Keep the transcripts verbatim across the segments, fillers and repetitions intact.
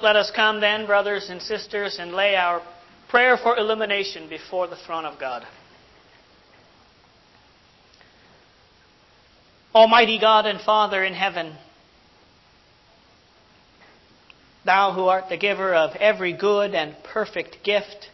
Let us come then, brothers and sisters, and lay our prayer for illumination before the throne of God. Almighty God and Father in heaven, Thou who art the giver of every good and perfect gift,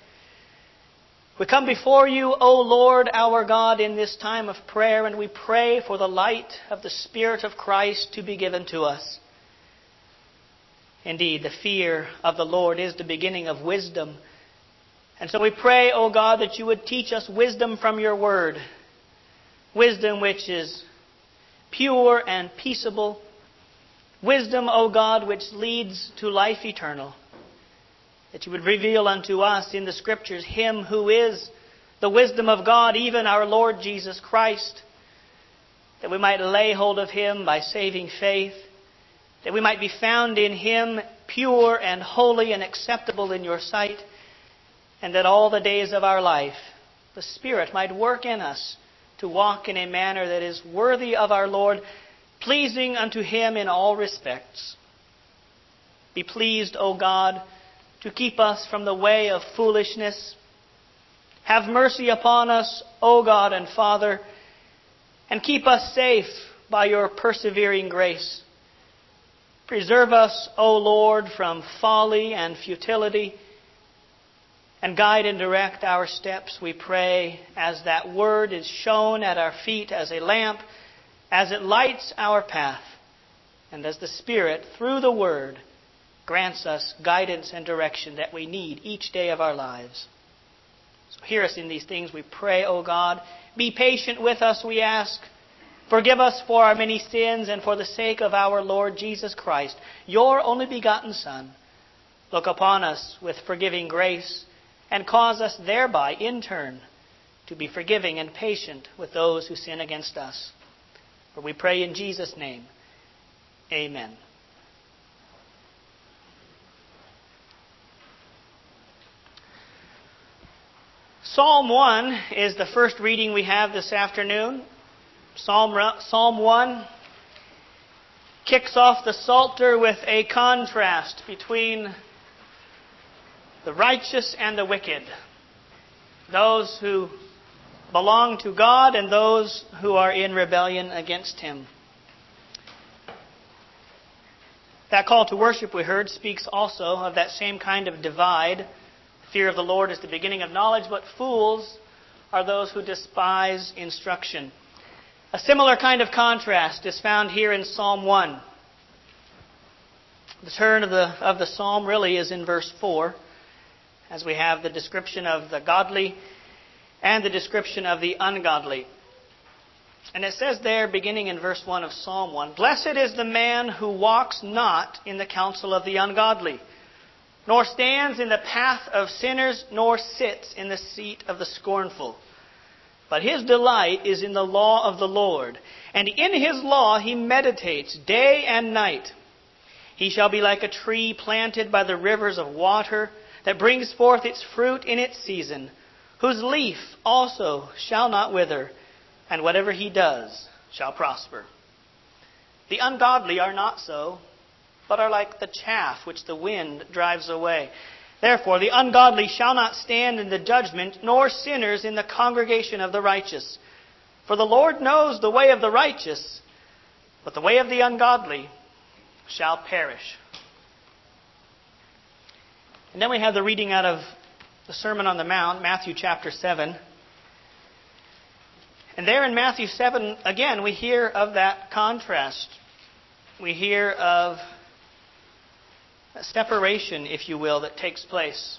we come before you, O Lord our God, in this time of prayer, and we pray for the light of the Spirit of Christ to be given to us. Indeed, the fear of the Lord is the beginning of wisdom. And so we pray, O God, that you would teach us wisdom from your word. Wisdom which is pure and peaceable. Wisdom, O God, which leads to life eternal. That you would reveal unto us in the Scriptures Him who is the wisdom of God, even our Lord Jesus Christ. That we might lay hold of Him by saving faith. That we might be found in Him pure and holy and acceptable in your sight. And that all the days of our life, the Spirit might work in us to walk in a manner that is worthy of our Lord, pleasing unto Him in all respects. Be pleased, O God, to keep us from the way of foolishness. Have mercy upon us, O God and Father, and keep us safe by your persevering grace. Preserve us, O Lord, from folly and futility, and guide and direct our steps, we pray, as that word is shown at our feet as a lamp, as it lights our path, and as the Spirit, through the word, grants us guidance and direction that we need each day of our lives. So hear us in these things, we pray, O God. Be patient with us, we ask. Forgive us for our many sins and for the sake of our Lord Jesus Christ, your only begotten Son. Look upon us with forgiving grace and cause us thereby, in turn, to be forgiving and patient with those who sin against us. For we pray in Jesus' name. Amen. Psalm one is the first reading we have this afternoon. Psalm, Psalm one kicks off the Psalter with a contrast between the righteous and the wicked. Those who belong to God and those who are in rebellion against Him. That call to worship we heard speaks also of that same kind of divide. Fear of the Lord is the beginning of knowledge, but fools are those who despise instruction. A similar kind of contrast is found here in Psalm one. The turn of the, of the psalm really is in verse four, as we have the description of the godly and the description of the ungodly. And it says there, beginning in verse one of Psalm one, "Blessed is the man who walks not in the counsel of the ungodly, nor stands in the path of sinners, nor sits in the seat of the scornful. But his delight is in the law of the Lord, and in his law he meditates day and night. He shall be like a tree planted by the rivers of water, that brings forth its fruit in its season, whose leaf also shall not wither, and whatever he does shall prosper. The ungodly are not so, but are like the chaff which the wind drives away. Therefore, the ungodly shall not stand in the judgment, nor sinners in the congregation of the righteous. For the Lord knows the way of the righteous, but the way of the ungodly shall perish." And then we have the reading out of the Sermon on the Mount, Matthew chapter seven. And there in Matthew seven, again, we hear of that contrast. We hear of a separation, if you will, that takes place.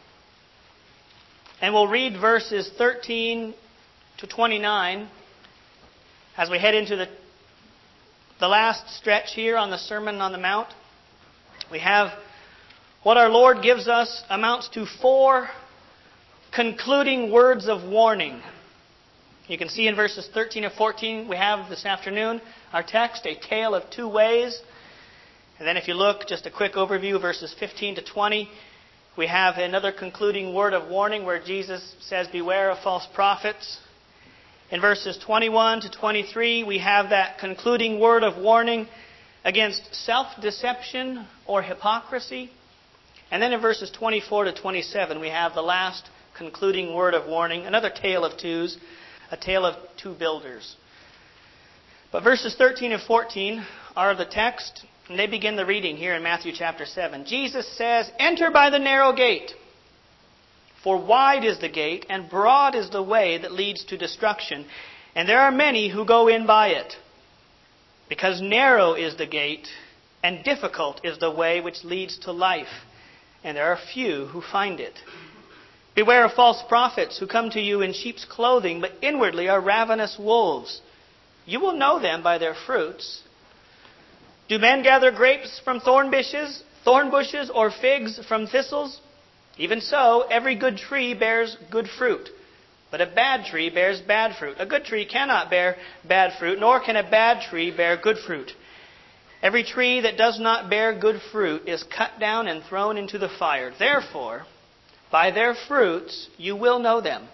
And we'll read verses thirteen to twenty-nine as we head into the, the last stretch here on the Sermon on the Mount. We have what our Lord gives us amounts to four concluding words of warning. You can see in verses thirteen and fourteen we have this afternoon our text, a tale of two ways. And then if you look, just a quick overview, verses fifteen to twenty, we have another concluding word of warning where Jesus says, "Beware of false prophets." In verses twenty-one to twenty-three, we have that concluding word of warning against self-deception or hypocrisy. And then in verses twenty-four to twenty-seven, we have the last concluding word of warning, another tale of twos, a tale of two builders. But verses thirteen and fourteen are the text, and they begin the reading here in Matthew chapter seven. Jesus says, "Enter by the narrow gate, for wide is the gate, and broad is the way that leads to destruction, and there are many who go in by it. Because narrow is the gate, and difficult is the way which leads to life, and there are few who find it. Beware of false prophets who come to you in sheep's clothing, but inwardly are ravenous wolves. You will know them by their fruits. Do men gather grapes from thorn bushes, thorn bushes, or figs from thistles? Even so, every good tree bears good fruit, but a bad tree bears bad fruit. A good tree cannot bear bad fruit, nor can a bad tree bear good fruit. Every tree that does not bear good fruit is cut down and thrown into the fire. Therefore, by their fruits you will know them.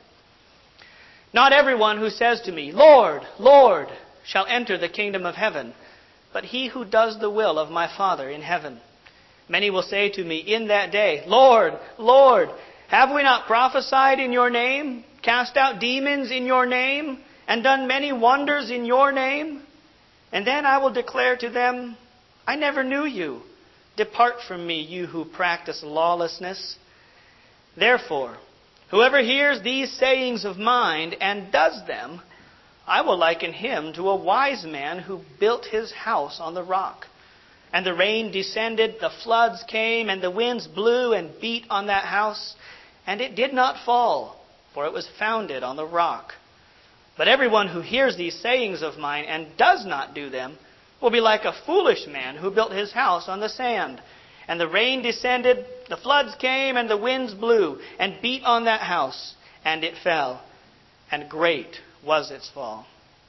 Not everyone who says to me, 'Lord, Lord,' shall enter the kingdom of heaven, but he who does the will of my Father in heaven. Many will say to me in that day, 'Lord, Lord, have we not prophesied in your name, cast out demons in your name, and done many wonders in your name?' And then I will declare to them, 'I never knew you. Depart from me, you who practice lawlessness.' Therefore, whoever hears these sayings of mine and does them, I will liken him to a wise man who built his house on the rock. And the rain descended, the floods came, and the winds blew and beat on that house, and it did not fall, for it was founded on the rock. But everyone who hears these sayings of mine and does not do them will be like a foolish man who built his house on the sand. And the rain descended, the floods came, and the winds blew and beat on that house, and it fell, and great was its fall."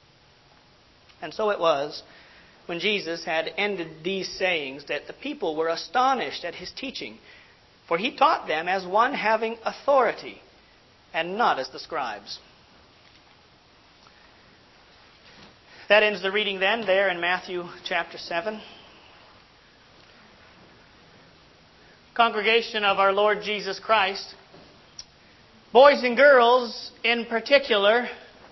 And so it was, when Jesus had ended these sayings, that the people were astonished at his teaching, for he taught them as one having authority, and not as the scribes. That ends the reading then, there in Matthew chapter seven. Congregation of our Lord Jesus Christ, boys and girls in particular,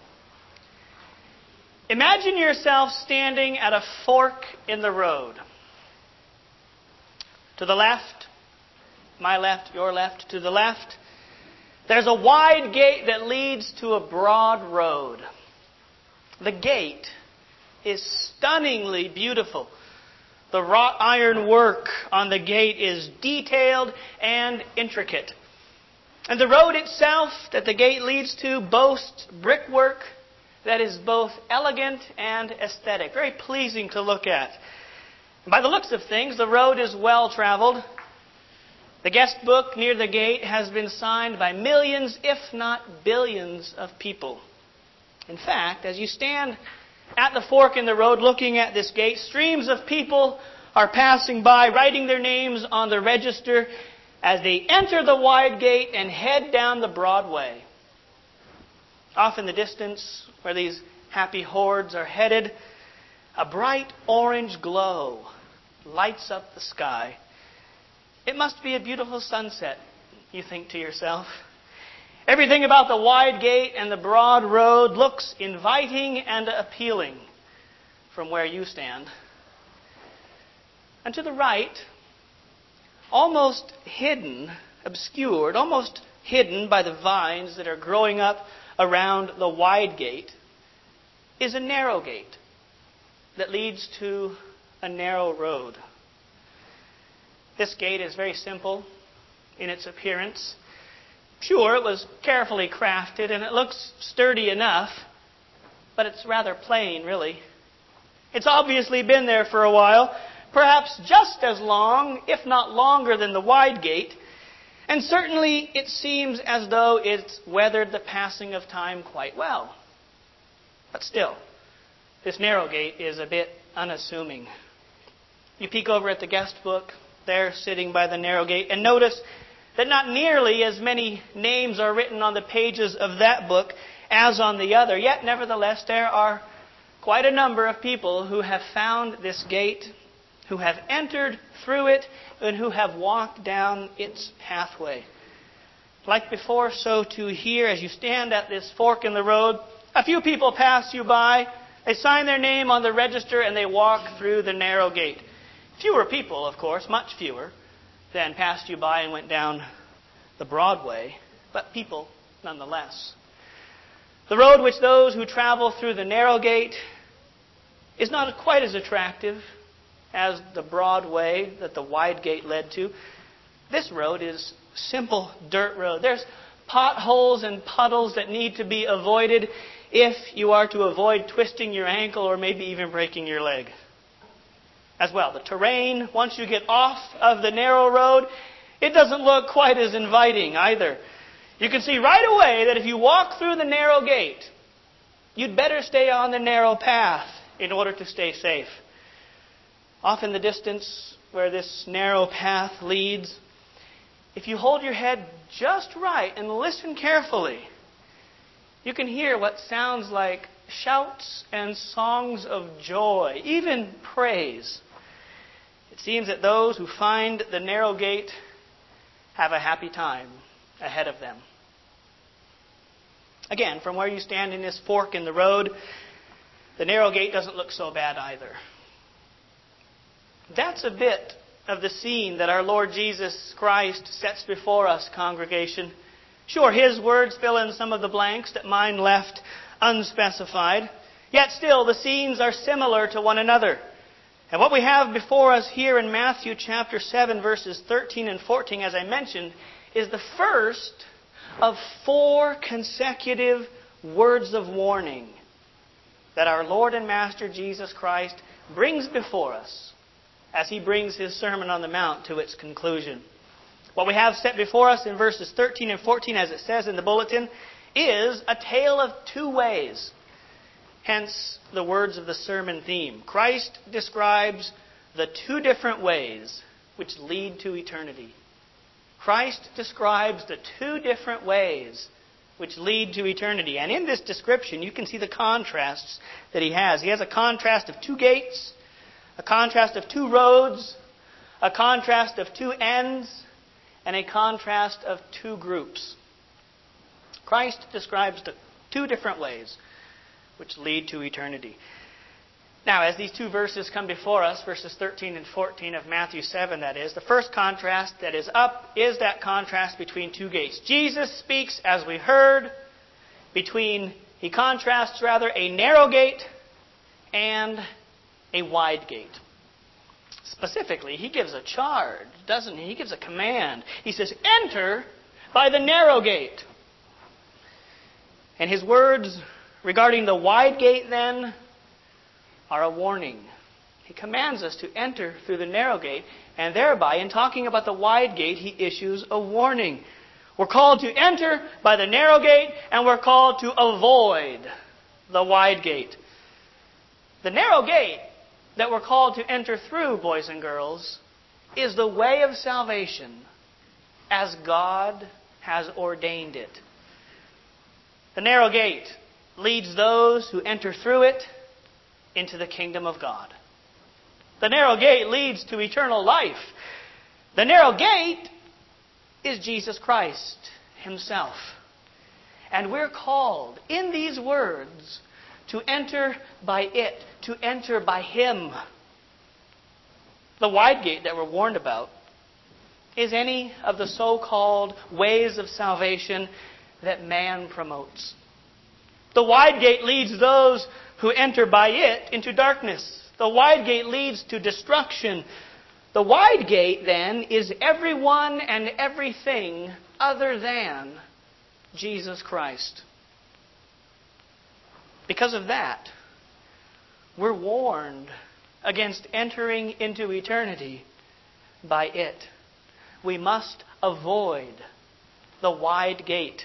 imagine yourself standing at a fork in the road. To the left, my left, your left, to the left, there's a wide gate that leads to a broad road. The gate is stunningly beautiful. The wrought iron work on the gate is detailed and intricate. And the road itself that the gate leads to boasts brickwork that is both elegant and aesthetic, very pleasing to look at. By the looks of things, the road is well traveled. The guest book near the gate has been signed by millions, if not billions, of people. In fact, as you stand at the fork in the road looking at this gate, streams of people are passing by, writing their names on the register as they enter the wide gate and head down the broad way. Off in the distance, where these happy hordes are headed, a bright orange glow lights up the sky. It must be a beautiful sunset, you think to yourself. Everything about the wide gate and the broad road looks inviting and appealing from where you stand. And to the right, almost hidden, obscured, almost hidden by the vines that are growing up around the wide gate, is a narrow gate that leads to a narrow road. This gate is very simple in its appearance. Sure, it was carefully crafted and it looks sturdy enough, but it's rather plain, really. It's obviously been there for a while, perhaps just as long, if not longer, than the wide gate, and certainly it seems as though it's weathered the passing of time quite well. But still, this narrow gate is a bit unassuming. You peek over at the guest book, there sitting by the narrow gate, and notice that not nearly as many names are written on the pages of that book as on the other. Yet, nevertheless, there are quite a number of people who have found this gate, who have entered through it and who have walked down its pathway. Like before, so too here, as you stand at this fork in the road, a few people pass you by, they sign their name on the register, and they walk through the narrow gate. Fewer people, of course, much fewer, than passed you by and went down the broad way, but people nonetheless. The road which those who travel through the narrow gate is not quite as attractive as the broad way that the wide gate led to. This road is simple dirt road. There's potholes and puddles that need to be avoided if you are to avoid twisting your ankle or maybe even breaking your leg. As well, the terrain, once you get off of the narrow road, it doesn't look quite as inviting either. You can see right away that if you walk through the narrow gate, you'd better stay on the narrow path in order to stay safe. Off in the distance, where this narrow path leads, if you hold your head just right and listen carefully, you can hear what sounds like shouts and songs of joy, even praise. It seems that those who find the narrow gate have a happy time ahead of them. Again, from where you stand in this fork in the road, the narrow gate doesn't look so bad either. That's a bit of the scene that our Lord Jesus Christ sets before us, congregation. Sure, His words fill in some of the blanks that mine left unspecified. Yet still, the scenes are similar to one another. And what we have before us here in Matthew chapter seven, verses thirteen and fourteen, as I mentioned, is the first of four consecutive words of warning that our Lord and Master Jesus Christ brings before us as He brings His Sermon on the Mount to its conclusion. What we have set before us in verses thirteen and fourteen, as it says in the bulletin, is a tale of two ways. Hence the words of the sermon theme. Christ describes the two different ways which lead to eternity. Christ describes the two different ways which lead to eternity. And in this description, you can see the contrasts that He has. He has a contrast of two gates, a contrast of two roads, a contrast of two ends, and a contrast of two groups. Christ describes the two different ways which lead to eternity. Now, as these two verses come before us, verses thirteen and fourteen of Matthew seven, that is, the first contrast that is up is that contrast between two gates. Jesus speaks, as we heard, between, he contrasts rather, a narrow gate and a wide gate. Specifically, he gives a charge, doesn't he? He gives a command. He says, enter by the narrow gate. And his words regarding the wide gate, then, are a warning. He commands us to enter through the narrow gate, and thereby, in talking about the wide gate, he issues a warning. We're called to enter by the narrow gate, and we're called to avoid the wide gate. The narrow gate that we're called to enter through, boys and girls, is the way of salvation as God has ordained it. The narrow gate leads those who enter through it into the kingdom of God. The narrow gate leads to eternal life. The narrow gate is Jesus Christ Himself. And we're called in these words to enter by it, to enter by Him. The wide gate that we're warned about is any of the so-called ways of salvation that man promotes. The wide gate leads those who enter by it into darkness. The wide gate leads to destruction. The wide gate, then, is everyone and everything other than Jesus Christ. Because of that, we're warned against entering into eternity by it. We must avoid the wide gate.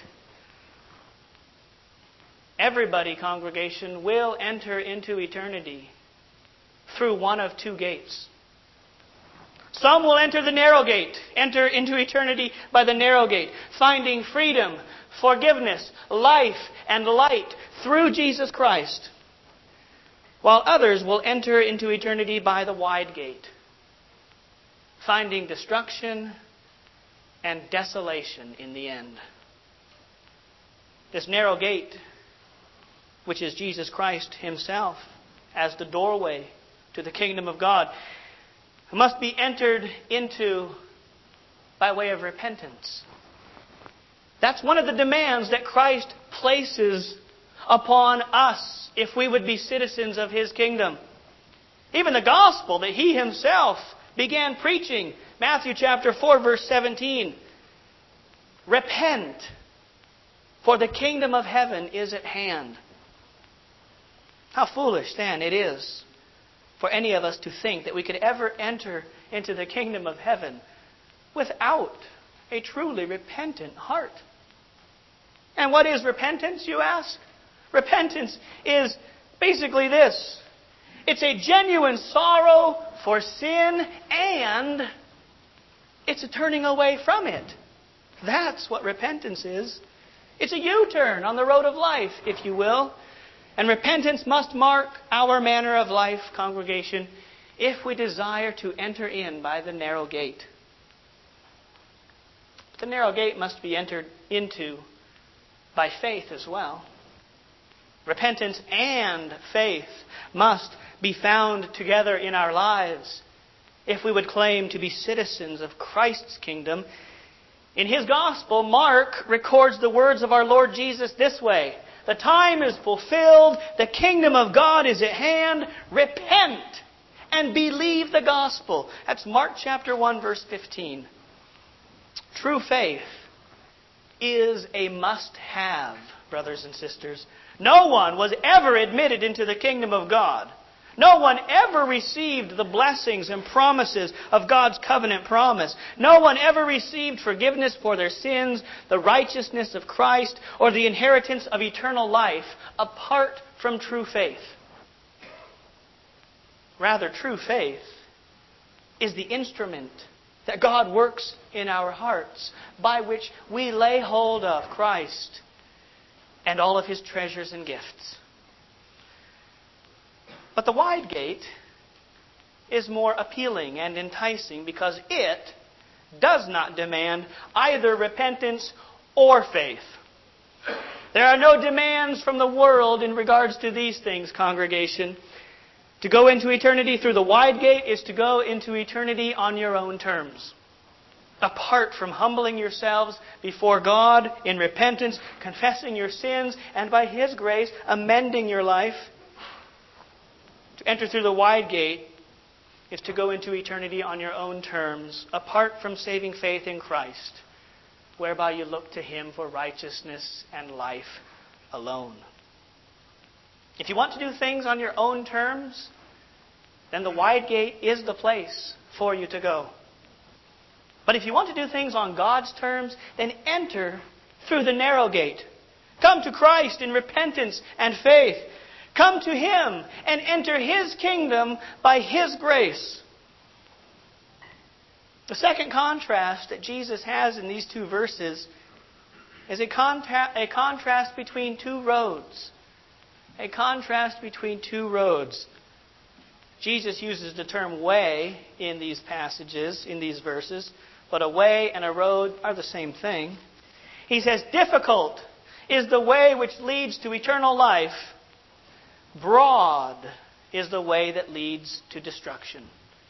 Everybody, congregation, will enter into eternity through one of two gates. Some will enter the narrow gate, enter into eternity by the narrow gate, finding freedom, forgiveness, life, and light through Jesus Christ. While others will enter into eternity by the wide gate, finding destruction and desolation in the end. This narrow gate, which is Jesus Christ Himself as the doorway to the kingdom of God, must be entered into by way of repentance. That's one of the demands that Christ places upon us if we would be citizens of His kingdom. Even the gospel that He Himself began preaching, Matthew chapter four, verse seventeen. Repent, for the kingdom of heaven is at hand. How foolish, then, it is for any of us to think that we could ever enter into the kingdom of heaven without a truly repentant heart. And what is repentance, you ask? Repentance is basically this. It's a genuine sorrow for sin, and it's a turning away from it. That's what repentance is. It's a U-turn on the road of life, if you will. And repentance must mark our manner of life, congregation, if we desire to enter in by the narrow gate. The narrow gate must be entered into by faith as well. Repentance and faith must be found together in our lives if we would claim to be citizens of Christ's kingdom. In his gospel, Mark records the words of our Lord Jesus this way: "The time is fulfilled, the kingdom of God is at hand, repent and believe the gospel." That's Mark chapter one, verse fifteen. True faith is a must-have, brothers and sisters. No one was ever admitted into the kingdom of God. No one ever received the blessings and promises of God's covenant promise. No one ever received forgiveness for their sins, the righteousness of Christ, or the inheritance of eternal life apart from true faith. Rather, true faith is the instrument that God works in our hearts by which we lay hold of Christ and all of His treasures and gifts. But the wide gate is more appealing and enticing because it does not demand either repentance or faith. There are no demands from the world in regards to these things, congregation. To go into eternity through the wide gate is to go into eternity on your own terms, apart from humbling yourselves before God in repentance, confessing your sins, and by His grace amending your life. To enter through the wide gate is to go into eternity on your own terms, apart from saving faith in Christ, whereby you look to Him for righteousness and life alone. If you want to do things on your own terms, then the wide gate is the place for you to go. But if you want to do things on God's terms, then enter through the narrow gate. Come to Christ in repentance and faith. Come to Him and enter His kingdom by His grace. The second contrast that Jesus has in these two verses is a, contra- a contrast between two roads. A contrast between two roads. Jesus uses the term way in these passages, in these verses, but a way and a road are the same thing. He says, difficult is the way which leads to eternal life. Broad is the way that leads to destruction.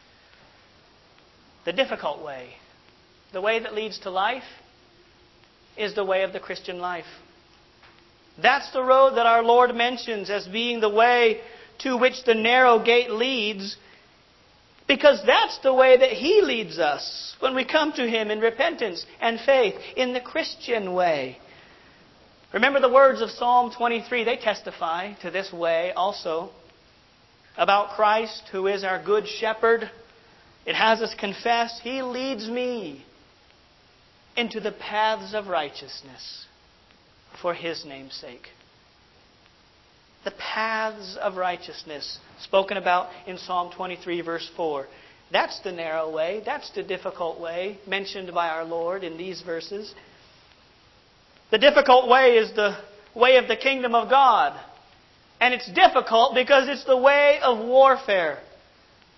The difficult way, the way that leads to life, is the way of the Christian life. That's the road that our Lord mentions as being the way to which the narrow gate leads, because that's the way that He leads us when we come to Him in repentance and faith, in the Christian way. Remember the words of Psalm twenty-three. They testify to this way also. About Christ, who is our good shepherd. It has us confess, He leads me into the paths of righteousness for His name's sake. The paths of righteousness spoken about in Psalm twenty-three, verse four. That's the narrow way. That's the difficult way mentioned by our Lord in these verses. The difficult way is the way of the kingdom of God. And it's difficult because it's the way of warfare.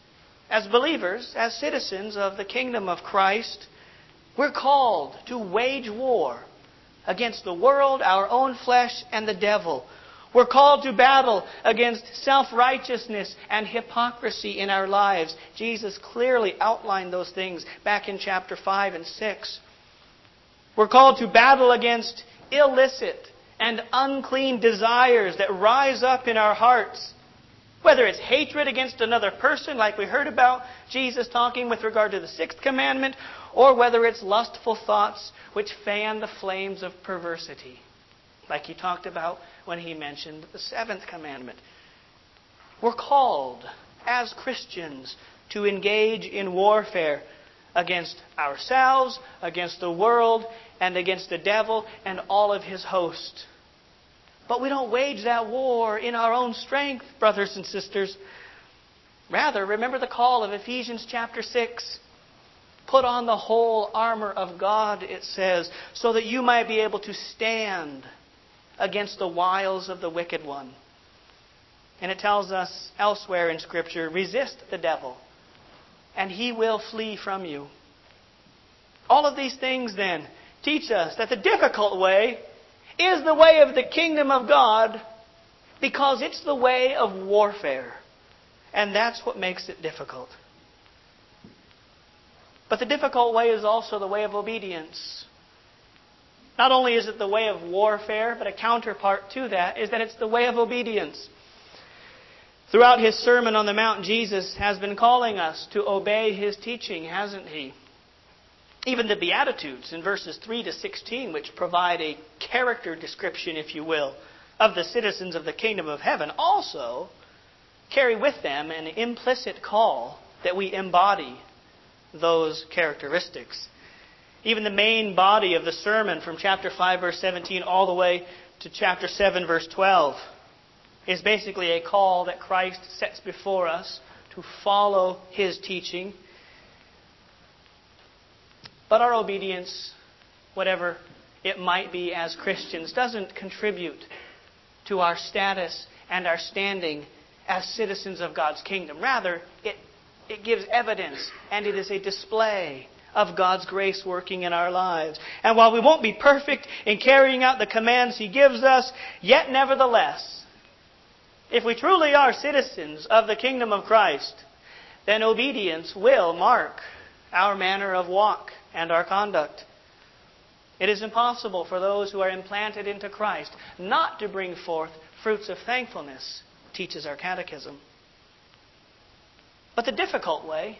As believers, as citizens of the kingdom of Christ, we're called to wage war against the world, our own flesh, and the devil. We're called to battle against self-righteousness and hypocrisy in our lives. Jesus clearly outlined those things back in chapter five and six. We're called to battle against illicit and unclean desires that rise up in our hearts. Whether it's hatred against another person, like we heard about Jesus talking with regard to the sixth commandment, or whether it's lustful thoughts which fan the flames of perversity, like he talked about when he mentioned the seventh commandment. We're called, as Christians, to engage in warfare against ourselves, against the world, and against the devil and all of his host. But we don't wage that war in our own strength, brothers and sisters. Rather, remember the call of Ephesians chapter six. Put on the whole armor of God, it says, so that you might be able to stand against the wiles of the wicked one. And it tells us elsewhere in Scripture, resist the devil, and he will flee from you. All of these things then teach us that the difficult way is the way of the kingdom of God, because it's the way of warfare. And that's what makes it difficult. But the difficult way is also the way of obedience. Not only is it the way of warfare, but a counterpart to that is that it's the way of obedience. Throughout His Sermon on the Mount, Jesus has been calling us to obey His teaching, hasn't He? Even the Beatitudes in verses three to sixteen, which provide a character description, if you will, of the citizens of the kingdom of heaven, also carry with them an implicit call that we embody those characteristics. Even the main body of the sermon from chapter five, verse seventeen, all the way to chapter seven, verse twelve, is basically a call that Christ sets before us to follow His teaching. But our obedience, whatever it might be as Christians, doesn't contribute to our status and our standing as citizens of God's kingdom. Rather, it, it gives evidence and it is a display of God's grace working in our lives. And while we won't be perfect in carrying out the commands He gives us, yet nevertheless, if we truly are citizens of the kingdom of Christ, then obedience will mark our manner of walk and our conduct. It is impossible for those who are implanted into Christ not to bring forth fruits of thankfulness, teaches our catechism. But the difficult way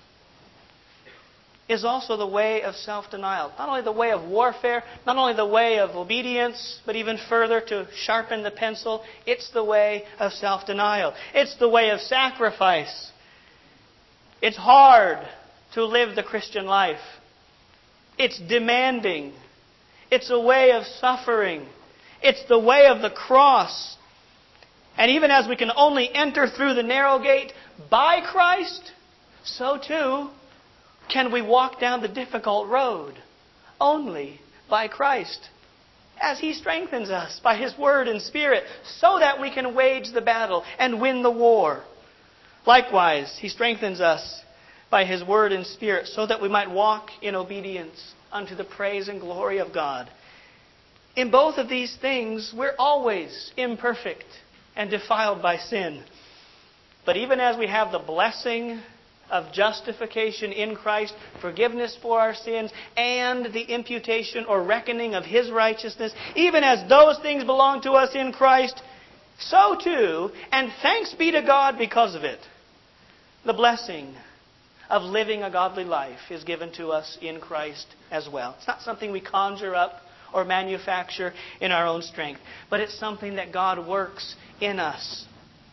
is also the way of self-denial. Not only the way of warfare, not only the way of obedience, but even further to sharpen the pencil, it's the way of self-denial. It's the way of sacrifice. It's hard to live the Christian life. It's demanding. It's a way of suffering. It's the way of the cross. And even as we can only enter through the narrow gate by Christ, so too can we walk down the difficult road only by Christ, as He strengthens us by His Word and Spirit, so that we can wage the battle and win the war. Likewise, He strengthens us by His Word and Spirit, so that we might walk in obedience unto the praise and glory of God. In both of these things, we're always imperfect and defiled by sin. But even as we have the blessing of justification in Christ, forgiveness for our sins, and the imputation or reckoning of His righteousness, even as those things belong to us in Christ, so too, and thanks be to God because of it, the blessing of living a godly life is given to us in Christ as well. It's not something we conjure up or manufacture in our own strength, but it's something that God works in us.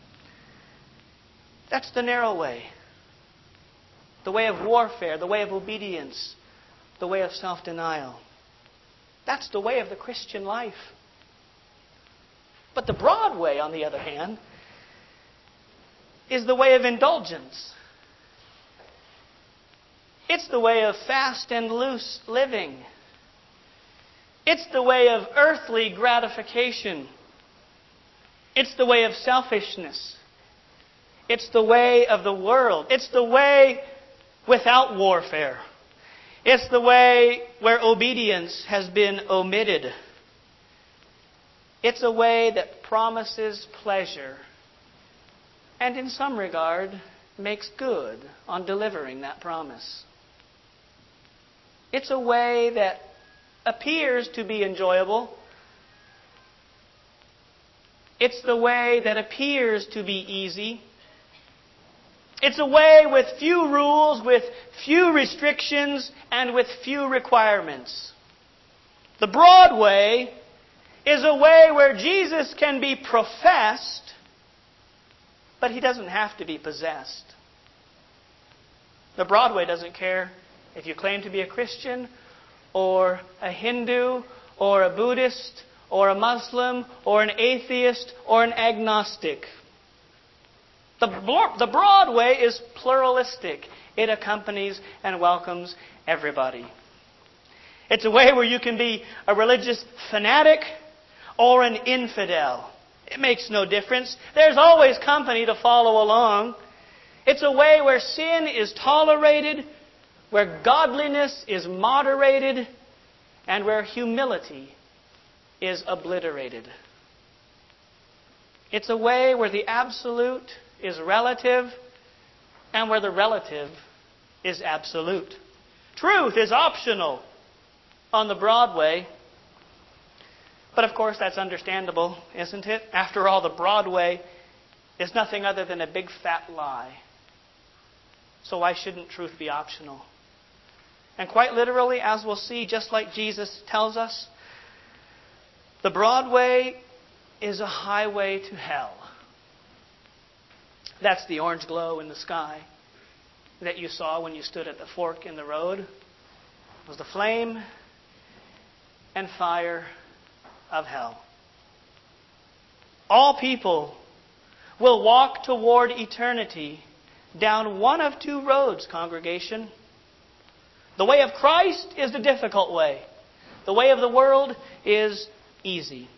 That's the narrow way. The way of warfare, the way of obedience, the way of self-denial. That's the way of the Christian life. But the broad way, on the other hand, is the way of indulgence. It's the way of fast and loose living. It's the way of earthly gratification. It's the way of selfishness. It's the way of the world. It's the way without warfare. It's the way where obedience has been omitted. It's a way that promises pleasure and in some regard makes good on delivering that promise. It's a way that appears to be enjoyable. It's the way that appears to be easy. It's a way with few rules, with few restrictions, and with few requirements. The broad way is a way where Jesus can be professed, but He doesn't have to be possessed. The broad way doesn't care if you claim to be a Christian, or a Hindu, or a Buddhist, or a Muslim, or an atheist, or an agnostic. The, the broad way is pluralistic. It accompanies and welcomes everybody. It's a way where you can be a religious fanatic or an infidel. It makes no difference. There's always company to follow along. It's a way where sin is tolerated, where godliness is moderated, and where humility is obliterated. It's a way where the absolute is relative and where the relative is absolute. Truth is optional on the broad way. But of course that's understandable, isn't it? After all, the broad way is nothing other than a big fat lie. So why shouldn't truth be optional? And quite literally, as we'll see, just like Jesus tells us, the broad way is a highway to hell. That's the orange glow in the sky that you saw when you stood at the fork in the road. It was the flame and fire of hell. All people will walk toward eternity down one of two roads, congregation. The way of Christ is the difficult way. The way of the world is easy.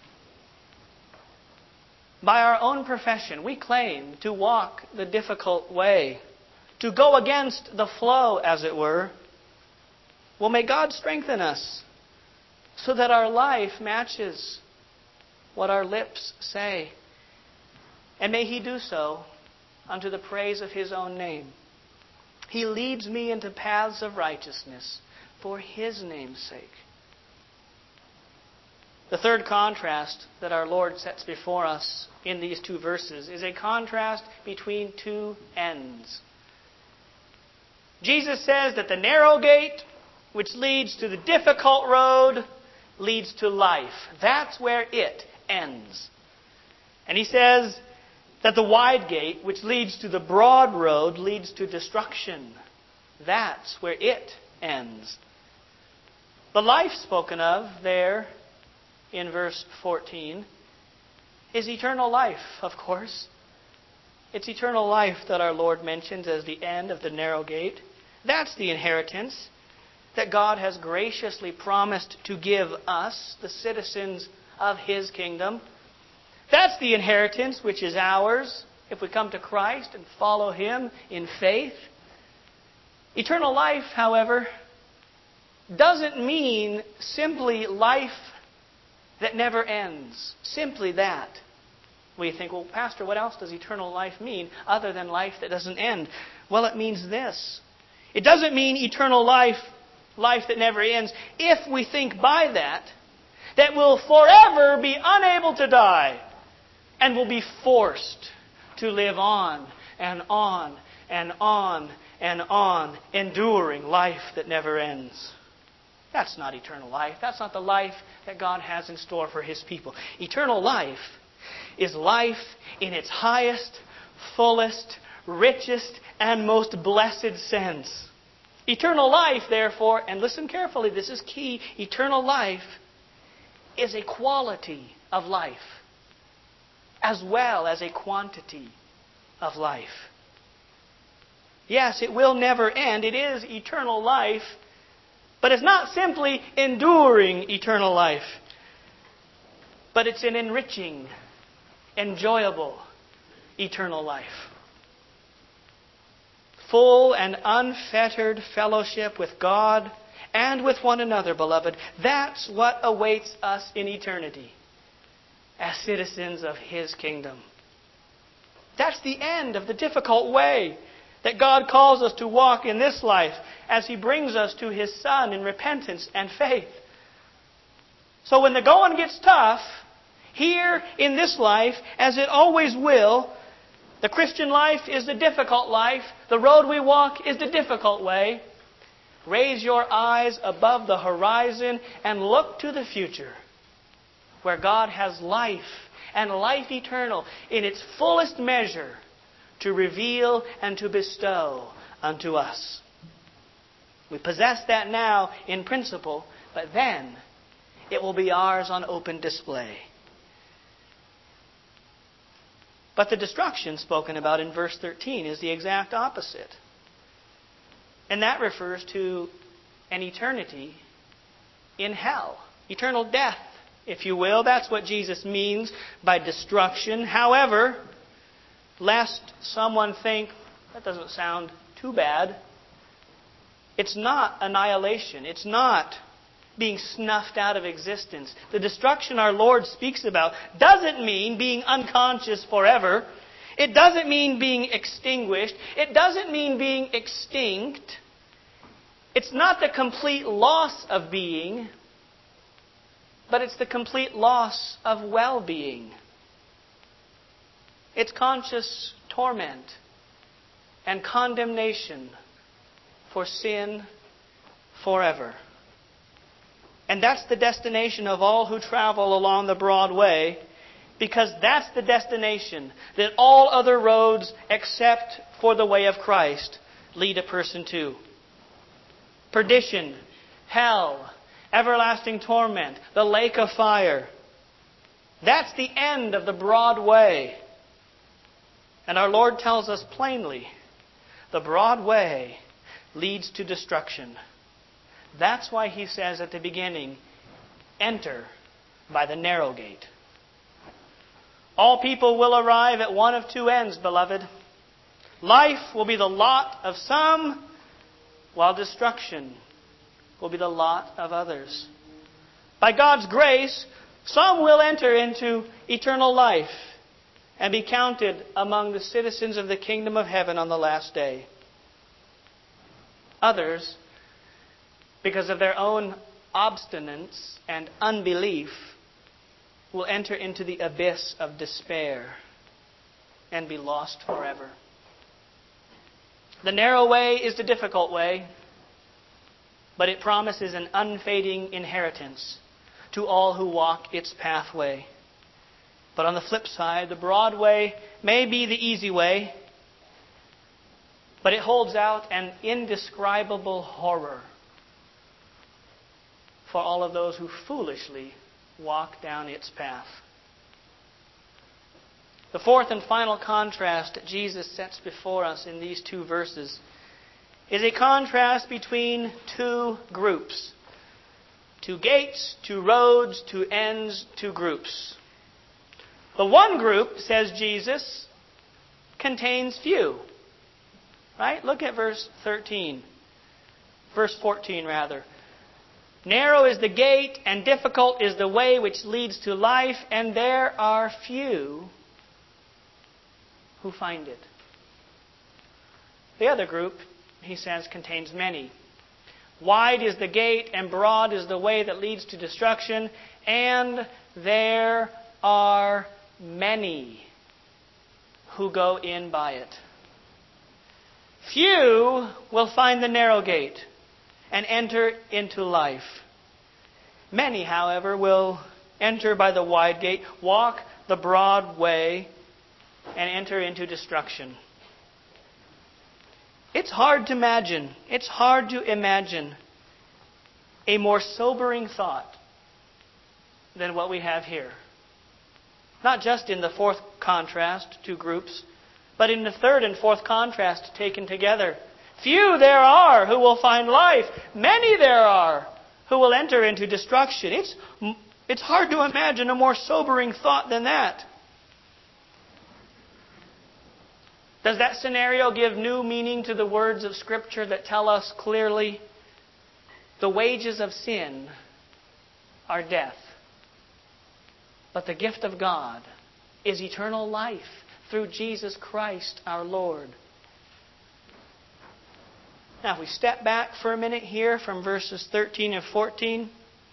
By our own profession, we claim to walk the difficult way, to go against the flow, as it were. Well, may God strengthen us so that our life matches what our lips say. And may He do so unto the praise of His own name. He leads me into paths of righteousness for His name's sake. The third contrast that our Lord sets before us in these two verses is a contrast between two ends. Jesus says that the narrow gate, which leads to the difficult road, leads to life. That's where it ends. And He says that the wide gate, which leads to the broad road, leads to destruction. That's where it ends. The life spoken of there in verse fourteen is eternal life, of course. It's eternal life that our Lord mentions as the end of the narrow gate. That's the inheritance that God has graciously promised to give us, the citizens of His kingdom. That's the inheritance which is ours if we come to Christ and follow Him in faith. Eternal life, however, doesn't mean simply life that never ends. Simply that. We think, well, Pastor, what else does eternal life mean other than life that doesn't end? Well, it means this. It doesn't mean eternal life, life that never ends, if we think by that, that we'll forever be unable to die and will be forced to live on and on and on and on, enduring life that never ends. That's not eternal life. That's not the life that God has in store for His people. Eternal life is life in its highest, fullest, richest, and most blessed sense. Eternal life, therefore, and listen carefully, this is key, eternal life is a quality of life as well as a quantity of life. Yes, it will never end. It is eternal life. But it's not simply enduring eternal life, but it's an enriching, enjoyable eternal life. full and unfettered fellowship with God and with one another, beloved. That's what awaits us in eternity as citizens of His kingdom. That's the end of the difficult way that God calls us to walk in this life as He brings us to His Son in repentance and faith. So when the going gets tough, here in this life, as it always will, the Christian life is the difficult life. The road we walk is the difficult way. Raise your eyes above the horizon and look to the future, where God has life and life eternal in its fullest measure to reveal and to bestow unto us. We possess that now in principle, but then it will be ours on open display. But the destruction spoken about in verse thirteen is the exact opposite. And that refers to an eternity in hell. Eternal death, if you will. That's what Jesus means by destruction. However, lest someone think, that doesn't sound too bad, it's not annihilation. It's not being snuffed out of existence. The destruction our Lord speaks about doesn't mean being unconscious forever. It doesn't mean being extinguished. It doesn't mean being extinct. It's not the complete loss of being, but it's the complete loss of well-being. It's conscious torment and condemnation for sin forever. And that's the destination of all who travel along the broad way, because that's the destination that all other roads except for the way of Christ lead a person to. Perdition, hell, everlasting torment, the lake of fire. That's the end of the broad way. And our Lord tells us plainly, the broad way leads to destruction. That's why He says at the beginning, enter by the narrow gate. All people will arrive at one of two ends, beloved. Life will be the lot of some, while destruction will be the lot of others. By God's grace, some will enter into eternal life and be counted among the citizens of the kingdom of heaven on the last day. Others, because of their own obstinance and unbelief, will enter into the abyss of despair and be lost forever. The narrow way is the difficult way, but it promises an unfading inheritance to all who walk its pathway. But on the flip side, the broad way may be the easy way, but it holds out an indescribable horror for all of those who foolishly walk down its path. The fourth and final contrast that Jesus sets before us in these two verses is a contrast between two groups. Two gates, two roads, two ends, two groups. The one group, says Jesus, contains few. Right? Look at verse thirteen. Verse fourteen, rather. Narrow is the gate, and difficult is the way which leads to life, and there are few who find it. The other group, he says, contains many. Wide is the gate, and broad is the way that leads to destruction, and there are many who go in by it. Few will find the narrow gate and enter into life. Many, however, will enter by the wide gate, walk the broad way, and enter into destruction. It's hard to imagine, it's hard to imagine a more sobering thought than what we have here. Not just in the fourth contrast, two groups, but in the third and fourth contrast taken together. Few there are who will find life. Many there are who will enter into destruction. It's, it's hard to imagine a more sobering thought than that. Does that scenario give new meaning to the words of Scripture that tell us clearly the wages of sin are death, but the gift of God is eternal life through Jesus Christ our Lord? Now, if we step back for a minute here from verses thirteen and fourteen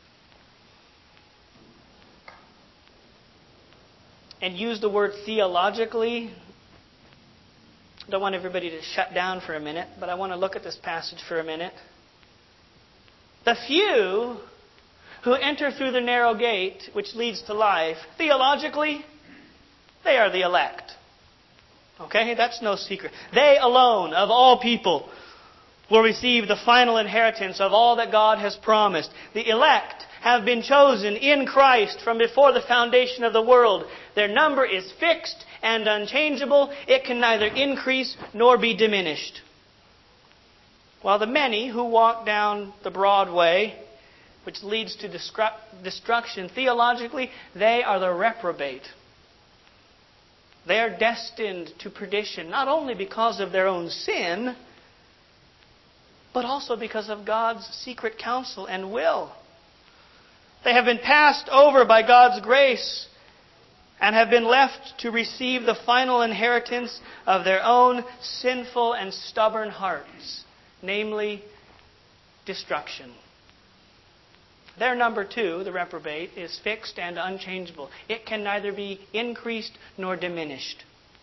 and use the word theologically, I don't want everybody to shut down for a minute, but I want to look at this passage for a minute. The few who enter through the narrow gate, which leads to life, theologically, they are the elect. Okay? That's no secret. They alone, of all people, will receive the final inheritance of all that God has promised. The elect have been chosen in Christ from before the foundation of the world. Their number is fixed and unchangeable. It can neither increase nor be diminished. While the many who walk down the broad way, which leads to destruction, theologically, they are the reprobate. They are destined to perdition, not only because of their own sin, but also because of God's secret counsel and will. They have been passed over by God's grace and have been left to receive the final inheritance of their own sinful and stubborn hearts, namely destruction. Their number two, the reprobate, is fixed and unchangeable. It can neither be increased nor diminished.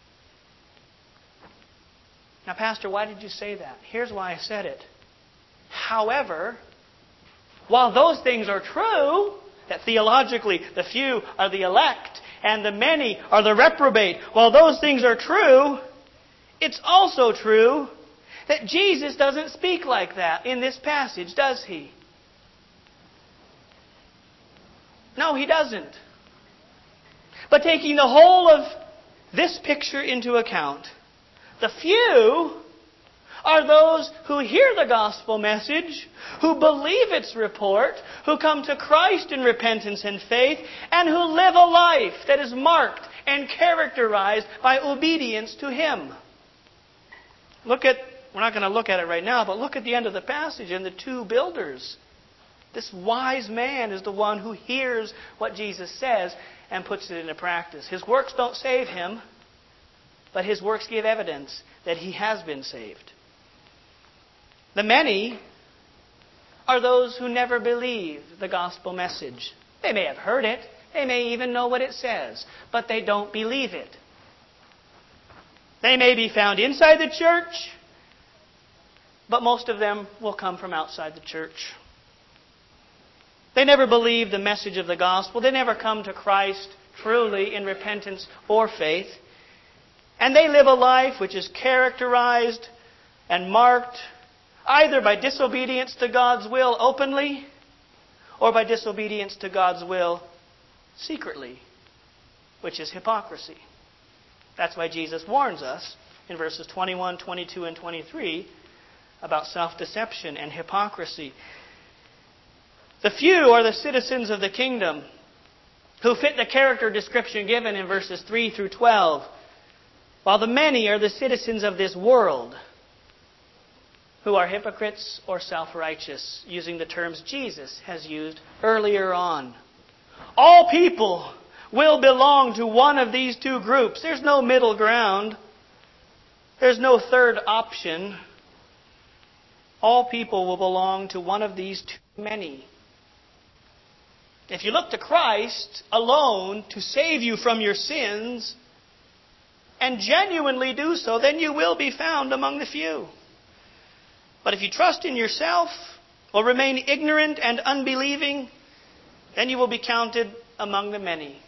Now, Pastor, why did you say that? Here's why I said it. However, while those things are true, that theologically the few are the elect and the many are the reprobate, while those things are true, it's also true that Jesus doesn't speak like that in this passage, does He? No, He doesn't. But taking the whole of this picture into account, the few are those who hear the gospel message, who believe its report, who come to Christ in repentance and faith, and who live a life that is marked and characterized by obedience to Him. Look at, we're not going to look at it right now, but look at the end of the passage and the two builders. This wise man is the one who hears what Jesus says and puts it into practice. His works don't save him, but his works give evidence that he has been saved. The many are those who never believe the gospel message. They may have heard it. They may even know what it says, but they don't believe it. They may be found inside the church, but most of them will come from outside the church. They never believe the message of the gospel. They never come to Christ truly in repentance or faith. And they live a life which is characterized and marked either by disobedience to God's will openly or by disobedience to God's will secretly, which is hypocrisy. That's why Jesus warns us in verses twenty-one, twenty-two, and twenty-three about self-deception and hypocrisy. The few are the citizens of the kingdom who fit the character description given in verses three through twelve, while the many are the citizens of this world who are hypocrites or self-righteous, using the terms Jesus has used earlier on. All people will belong to one of these two groups. There's no middle ground. There's no third option. All people will belong to one of these too many. If you look to Christ alone to save you from your sins, and genuinely do so, then you will be found among the few. But if you trust in yourself or remain ignorant and unbelieving, then you will be counted among the many.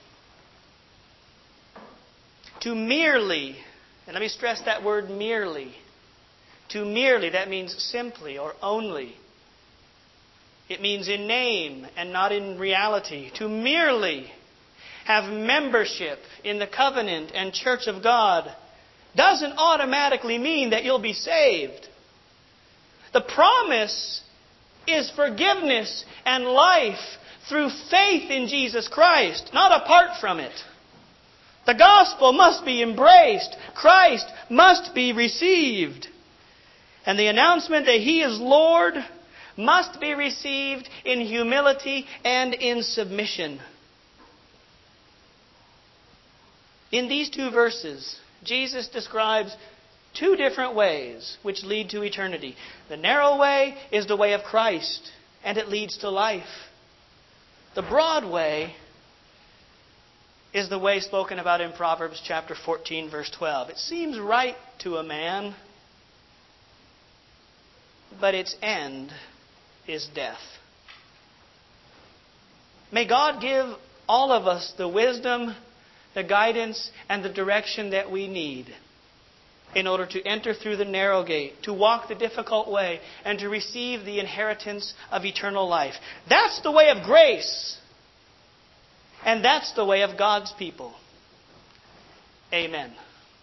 To merely, and let me stress that word merely, to merely, that means simply or only. It means in name and not in reality. To merely have membership in the covenant and church of God doesn't automatically mean that you'll be saved. The promise is forgiveness and life through faith in Jesus Christ, not apart from it. The gospel must be embraced. Christ must be received. And the announcement that He is Lord must be received in humility and in submission. In these two verses, Jesus describes two different ways which lead to eternity. The narrow way is the way of Christ, and it leads to life. The broad way is the way spoken about in Proverbs chapter fourteen, verse twelve. It seems right to a man, but its end is death. May God give all of us the wisdom, the guidance, and the direction that we need in order to enter through the narrow gate, to walk the difficult way, and to receive the inheritance of eternal life. That's the way of grace. And that's the way of God's people. Amen.